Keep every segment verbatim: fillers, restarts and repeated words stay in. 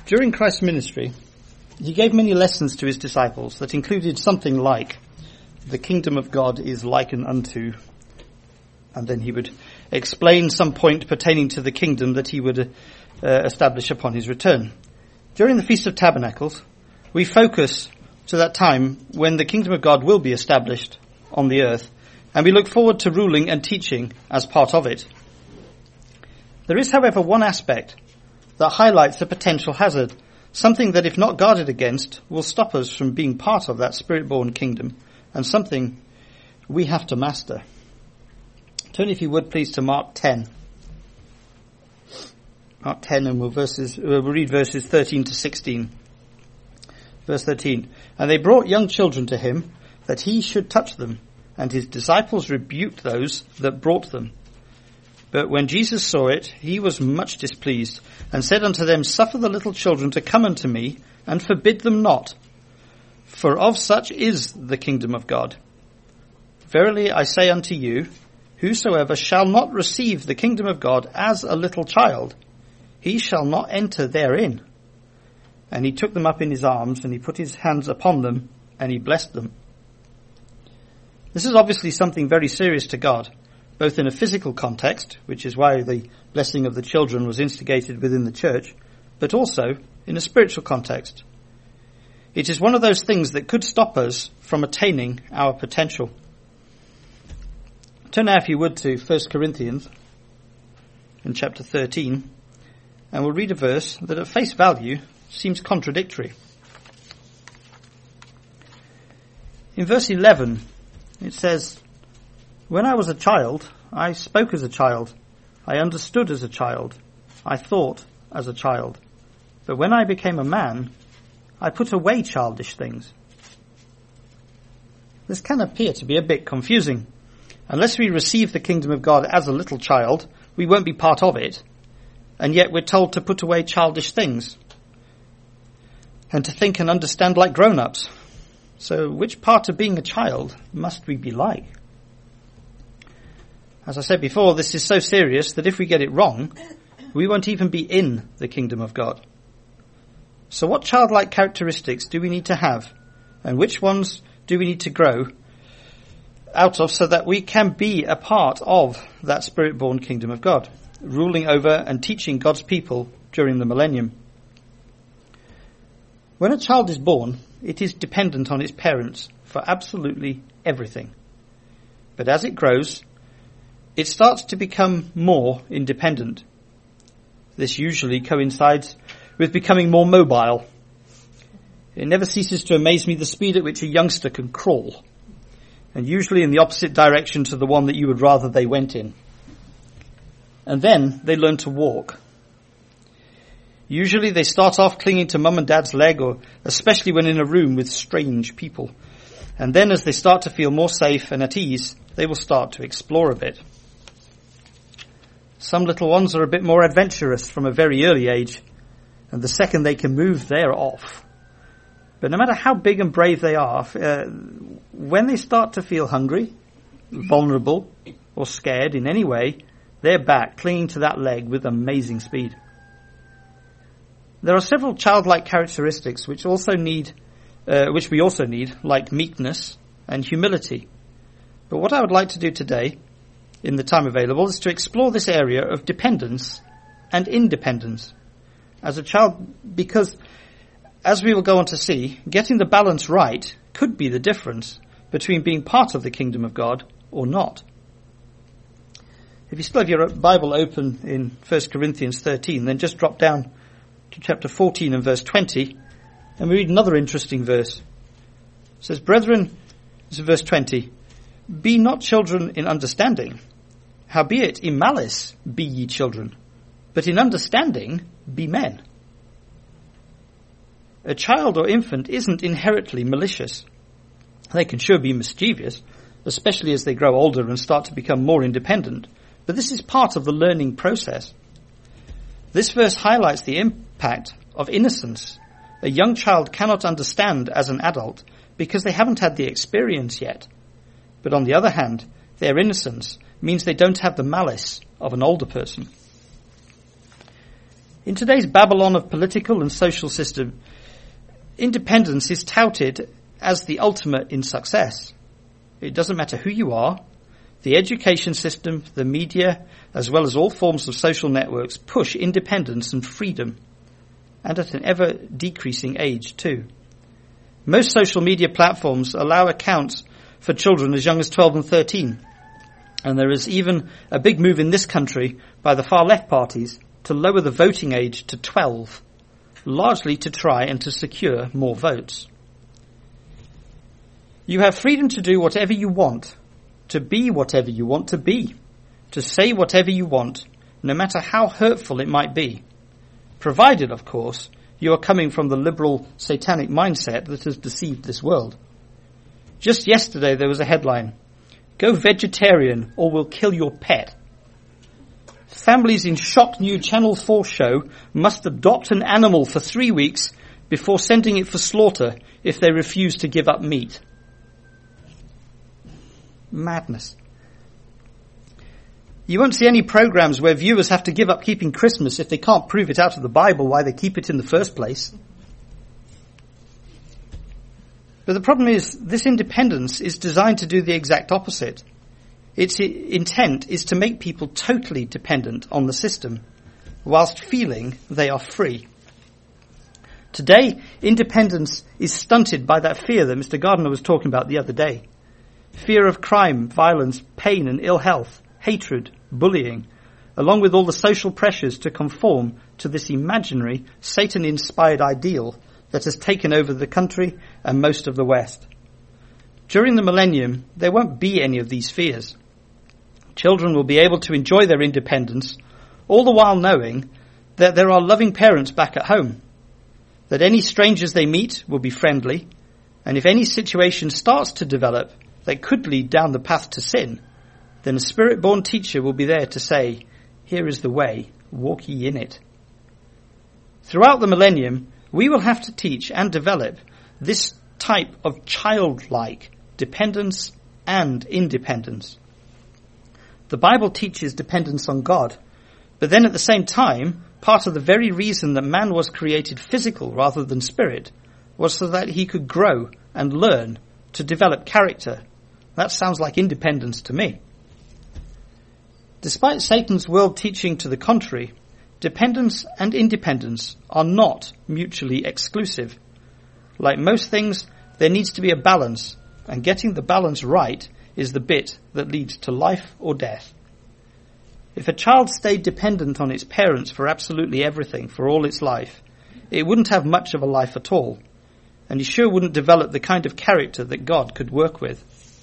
During Christ's ministry, he gave many lessons to his disciples that included something like, the kingdom of God is likened unto, and then he would explain some point pertaining to the kingdom that he would uh, establish upon his return. During the Feast of Tabernacles, we focus to that time when the kingdom of God will be established on the earth, and we look forward to ruling and teaching as part of it. There is, however, one aspect that highlights a potential hazard, something that, if not guarded against, will stop us from being part of that spirit-born kingdom, and something we have to master. Turn, if you would, please, to Mark ten. Mark ten, and we'll, verses, we'll read verses thirteen to sixteen. Verse thirteen. And they brought young children to him, that he should touch them, and his disciples rebuked those that brought them. But when Jesus saw it, he was much displeased, and said unto them, Suffer the little children to come unto me, and forbid them not, for of such is the kingdom of God. Verily I say unto you, whosoever shall not receive the kingdom of God as a little child, he shall not enter therein. And he took them up in his arms, and he put his hands upon them, and he blessed them. This is obviously something very serious to God, both in a physical context, which is why the blessing of the children was instigated within the church, but also in a spiritual context. It is one of those things that could stop us from attaining our potential. Turn now, if you would, to First Corinthians in chapter thirteen, and we'll read a verse that at face value seems contradictory. In verse eleven, it says, When I was a child, I spoke as a child, I understood as a child, I thought as a child. But when I became a man, I put away childish things. This can appear to be a bit confusing. Unless we receive the kingdom of God as a little child, we won't be part of it. And yet we're told to put away childish things and to think and understand like grown-ups. So which part of being a child must we be like? As I said before, this is so serious that if we get it wrong, we won't even be in the kingdom of God. So what childlike characteristics do we need to have? And which ones do we need to grow out of so that we can be a part of that spirit-born kingdom of God, ruling over and teaching God's people during the millennium? When a child is born, it is dependent on its parents for absolutely everything. But as it grows, it starts to become more independent. This usually coincides with becoming more mobile. It never ceases to amaze me the speed at which a youngster can crawl, and usually in the opposite direction to the one that you would rather they went in. And then they learn to walk. Usually they start off clinging to mum and dad's leg, or especially when in a room with strange people. And then as they start to feel more safe and at ease, they will start to explore a bit. Some little ones are a bit more adventurous from a very early age, and the second they can move, they're off. But no matter how big and brave they are, uh, when they start to feel hungry, vulnerable, or scared in any way, they're back, clinging to that leg with amazing speed. There are several childlike characteristics which also need, uh, which we also need, like meekness and humility. But what I would like to do today, in the time available, is to explore this area of dependence and independence as a child, because, as we will go on to see, getting the balance right could be the difference between being part of the kingdom of God or not. If you still have your Bible open in First Corinthians thirteen, then just drop down to chapter fourteen and verse twenty, and we read another interesting verse. It says, Brethren, this is verse twenty, Be not children in understanding, howbeit in malice be ye children, but in understanding be men. A child or infant isn't inherently malicious. They can sure be mischievous, especially as they grow older and start to become more independent. But this is part of the learning process. This verse highlights the impact of innocence. A young child cannot understand as an adult because they haven't had the experience yet. But on the other hand, their innocence means they don't have the malice of an older person. In today's Babylon of political and social system, independence is touted as the ultimate in success. It doesn't matter who you are. The education system, the media, as well as all forms of social networks push independence and freedom, and at an ever decreasing age too. Most social media platforms allow accounts for children as young as twelve and thirteen. And there is even a big move in this country by the far left parties to lower the voting age to twelve, largely to try and to secure more votes. You have freedom to do whatever you want, to be whatever you want to be, to say whatever you want, no matter how hurtful it might be, provided, of course, you are coming from the liberal satanic mindset that has deceived this world. Just yesterday there was a headline, "Go vegetarian or we'll kill your pet." Families in shock new Channel four show must adopt an animal for three weeks before sending it for slaughter if they refuse to give up meat. Madness. You won't see any programs where viewers have to give up keeping Christmas if they can't prove it out of the Bible why they keep it in the first place. But the problem is, this independence is designed to do the exact opposite. Its intent is to make people totally dependent on the system, whilst feeling they are free. Today, independence is stunted by that fear that Mister Gardner was talking about the other day. Fear of crime, violence, pain and ill health, hatred, bullying, along with all the social pressures to conform to this imaginary, Satan-inspired ideal that has taken over the country and most of the West. During the millennium, there won't be any of these fears. Children will be able to enjoy their independence, all the while knowing that there are loving parents back at home, that any strangers they meet will be friendly, and if any situation starts to develop that could lead down the path to sin, then a spirit-born teacher will be there to say, "Here is the way, walk ye in it." Throughout the millennium, we will have to teach and develop this type of childlike dependence and independence. The Bible teaches dependence on God, but then at the same time, part of the very reason that man was created physical rather than spirit was so that he could grow and learn to develop character. That sounds like independence to me. Despite Satan's world teaching to the contrary, dependence and independence are not mutually exclusive. Like most things, there needs to be a balance, and getting the balance right is the bit that leads to life or death. If a child stayed dependent on its parents for absolutely everything for all its life, it wouldn't have much of a life at all, and he sure wouldn't develop the kind of character that God could work with.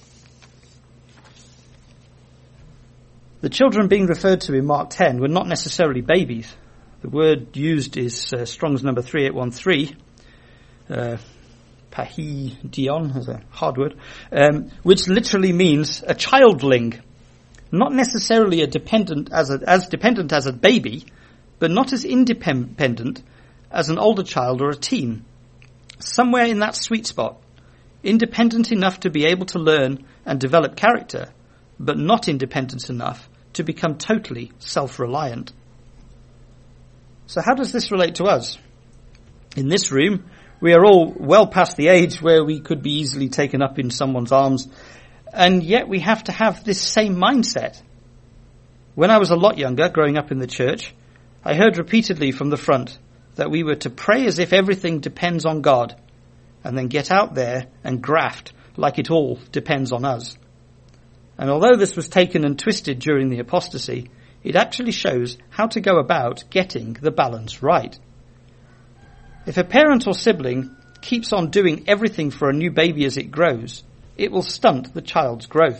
The children being referred to in Mark ten were not necessarily babies. The word used is uh, Strong's number three eight one three, uh, pahidion, is a hard word, um, which literally means a childling. Not necessarily a dependent as a, as dependent as a baby, but not as independent as an older child or a teen. Somewhere in that sweet spot, independent enough to be able to learn and develop character, but not independent enough to become totally self-reliant. So how does this relate to us? In this room, we are all well past the age where we could be easily taken up in someone's arms, and yet we have to have this same mindset. When I was a lot younger, growing up in the church, I heard repeatedly from the front that we were to pray as if everything depends on God, and then get out there and graft like it all depends on us. And although this was taken and twisted during the apostasy, it actually shows how to go about getting the balance right. If a parent or sibling keeps on doing everything for a new baby as it grows, it will stunt the child's growth.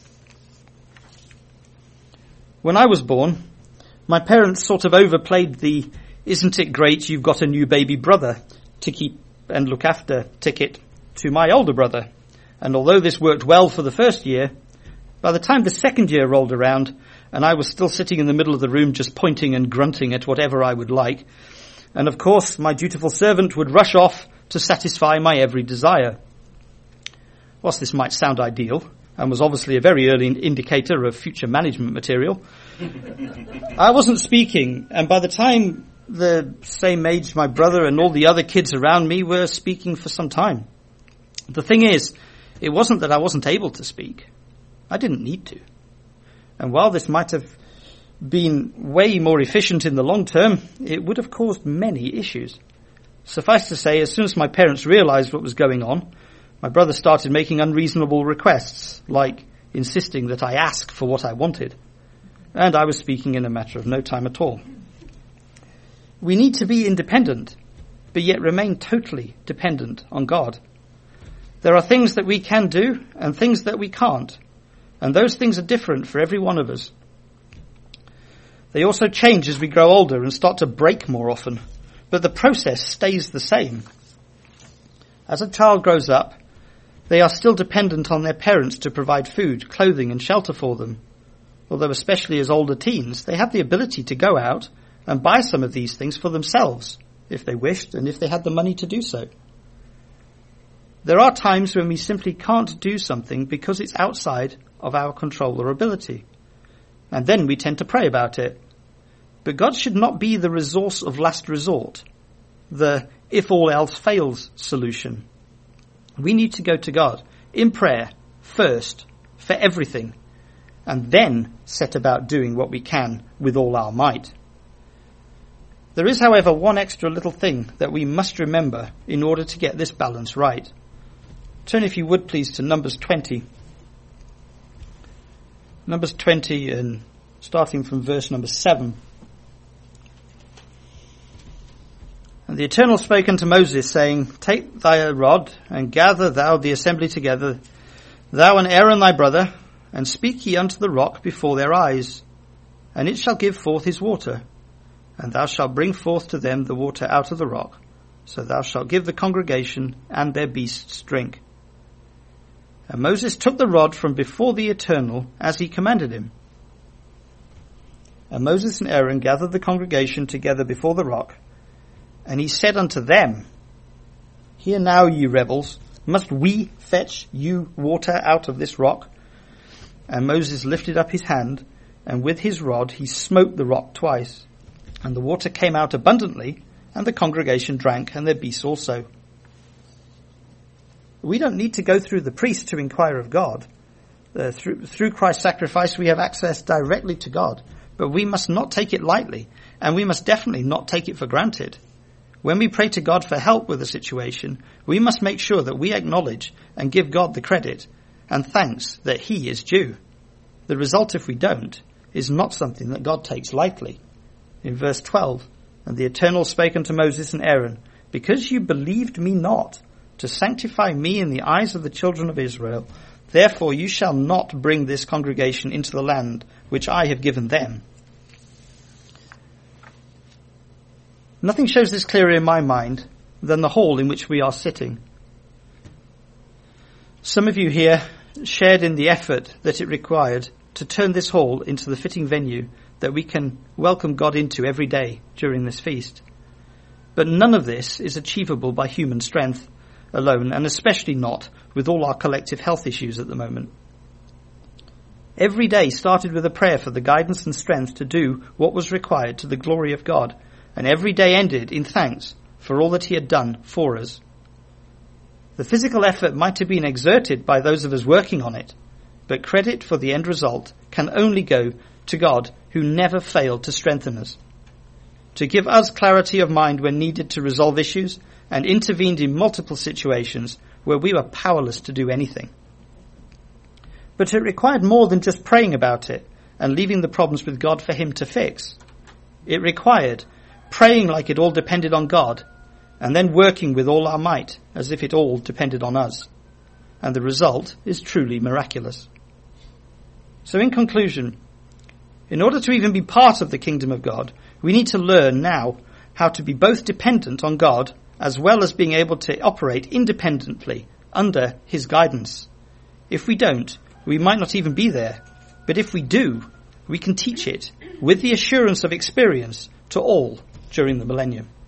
When I was born, my parents sort of overplayed the "isn't it great you've got a new baby brother" to keep and look after ticket to my older brother. And although this worked well for the first year, by the time the second year rolled around and I was still sitting in the middle of the room just pointing and grunting at whatever I would like, and of course my dutiful servant would rush off to satisfy my every desire. Whilst this might sound ideal, and was obviously a very early indicator of future management material, I wasn't speaking, and by the time the same age my brother and all the other kids around me were speaking for some time. The thing is, it wasn't that I wasn't able to speak. I didn't need to. And while this might have been way more efficient in the long term, it would have caused many issues. Suffice to say, as soon as my parents realized what was going on, my brother started making unreasonable requests, like insisting that I ask for what I wanted. And I was speaking in a matter of no time at all. We need to be independent, but yet remain totally dependent on God. There are things that we can do and things that we can't. And those things are different for every one of us. They also change as we grow older and start to break more often. But the process stays the same. As a child grows up, they are still dependent on their parents to provide food, clothing and shelter for them. Although especially as older teens, they have the ability to go out and buy some of these things for themselves, if they wished and if they had the money to do so. There are times when we simply can't do something because it's outside of our control or ability. And then we tend to pray about it. But God should not be the resource of last resort, the if all else fails solution. We need to go to God in prayer first for everything, and then set about doing what we can with all our might. There is, however, one extra little thing that we must remember in order to get this balance right. Turn, if you would please, to Numbers twenty. Numbers twenty, and starting from verse number seven. And the Eternal spake unto Moses, saying, Take thy rod, and gather thou the assembly together, thou and Aaron thy brother, and speak ye unto the rock before their eyes, and it shall give forth his water, and thou shalt bring forth to them the water out of the rock, so thou shalt give the congregation and their beasts drink. And Moses took the rod from before the Eternal, as he commanded him. And Moses and Aaron gathered the congregation together before the rock, and he said unto them, Hear now, ye rebels, must we fetch you water out of this rock? And Moses lifted up his hand, and with his rod he smote the rock twice. And the water came out abundantly, and the congregation drank, and their beasts also. We don't need to go through the priest to inquire of God. Uh, through, through Christ's sacrifice we have access directly to God. But we must not take it lightly, and we must definitely not take it for granted. When we pray to God for help with a situation, we must make sure that we acknowledge and give God the credit and thanks that he is due. The result, if we don't, is not something that God takes lightly. In verse twelve, And the Eternal spake unto Moses and Aaron, Because you believed me not, to sanctify me in the eyes of the children of Israel, therefore you shall not bring this congregation into the land which I have given them. Nothing shows this clearer in my mind than the hall in which we are sitting. Some of you here shared in the effort that it required to turn this hall into the fitting venue that we can welcome God into every day during this feast. But none of this is achievable by human strength alone, and especially not with all our collective health issues at the moment. Every day started with a prayer for the guidance and strength to do what was required to the glory of God, and every day ended in thanks for all that he had done for us. The physical effort might have been exerted by those of us working on it, but credit for the end result can only go to God, who never failed to strengthen us, to give us clarity of mind when needed to resolve issues, and intervened in multiple situations where we were powerless to do anything. But it required more than just praying about it and leaving the problems with God for him to fix. It required praying like it all depended on God, and then working with all our might as if it all depended on us. And the result is truly miraculous. So in conclusion, in order to even be part of the kingdom of God, we need to learn now how to be both dependent on God as well as being able to operate independently under his guidance. If we don't, we might not even be there. But if we do, we can teach it with the assurance of experience to all during the millennium.